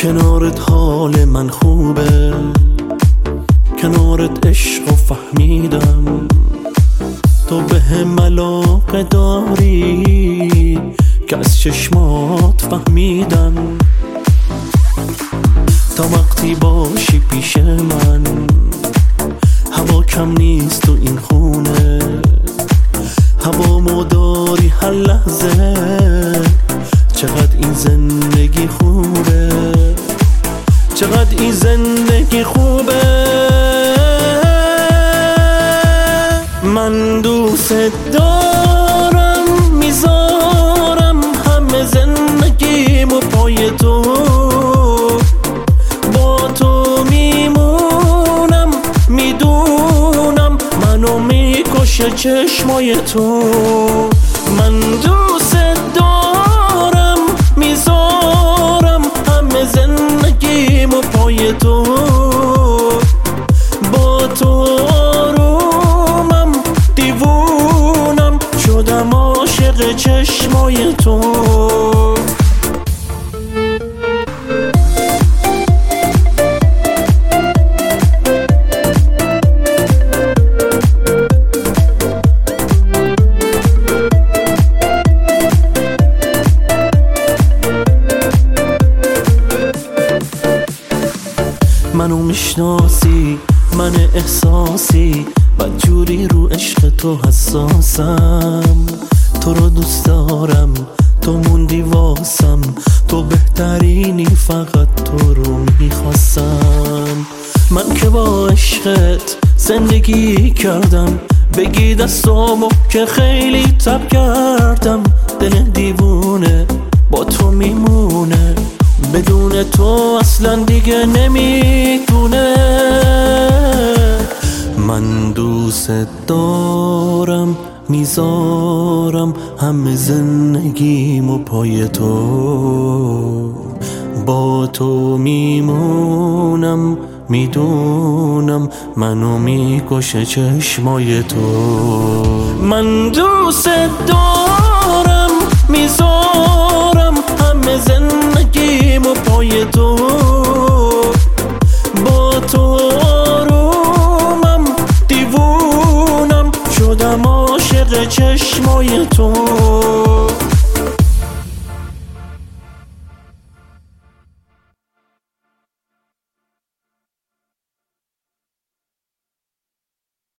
کنارت حال من خوبه، کنارت عشق و فهمیدم تو به هم علاقه داری که از چشمات فهمیدم. تا وقتی باشی پیش من هوا کم نیست تو این خونه، هوا مداری هر لحظه، چقدر این زندگی خوبه، چقدر این زندگی خوبه. من دوست دارم، میذارم همه زندگیمو پای تو، با تو میمونم، میدونم منو میکشه چشمای تو. من دوست دارم، میذارم همه زندگیمو پای تو، با تو آرومم، دیوونم شدم عاشق چشمای تو. منو میشناسی، من احساسی، بدجوری رو عشق تو حساسم. تو رو دوست دارم، تو موندی واسم، تو بهترینی، فقط تو رو میخواستم. من که با عشقت زندگی کردم، بگی دستامو که خیلی تب کردم. دل دیوونه با تو میمونه، بدون تو اصلا دیگه نمیتونه. من دوست دارم، میذارم همه زندگیمو پای تو، با تو میمونم، میدونم منو میکشه چشمای تو. من دوست دارم، میذارم